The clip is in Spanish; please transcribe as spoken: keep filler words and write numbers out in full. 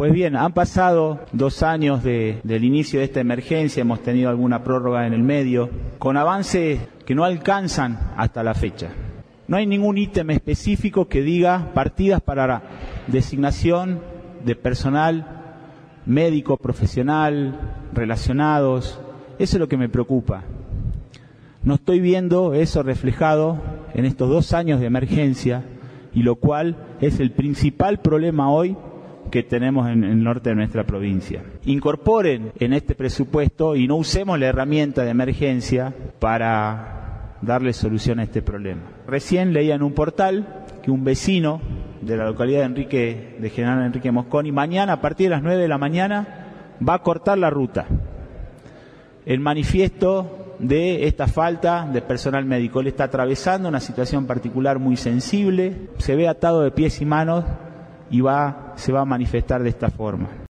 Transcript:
Pues bien, han pasado dos años de, del inicio de esta emergencia, hemos tenido alguna prórroga en el medio, con avances que no alcanzan hasta la fecha. No hay ningún ítem específico que diga partidas para la designación de personal médico, profesional, relacionados. Eso es lo que me preocupa. No estoy viendo eso reflejado en estos dos años de emergencia, y lo cual es el principal problema hoy que tenemos en el norte de nuestra provincia. Incorporen en este presupuesto y no usemos la herramienta de emergencia para darle solución a este problema. Recién leía en un portal que un vecino de la localidad de Enrique, de General Enrique Mosconi, mañana a partir de las nueve de la mañana va a cortar la ruta. El manifiesto de esta falta de personal médico. Él está atravesando una situación particular muy sensible, se ve atado de pies y manos y va, se va a manifestar de esta forma.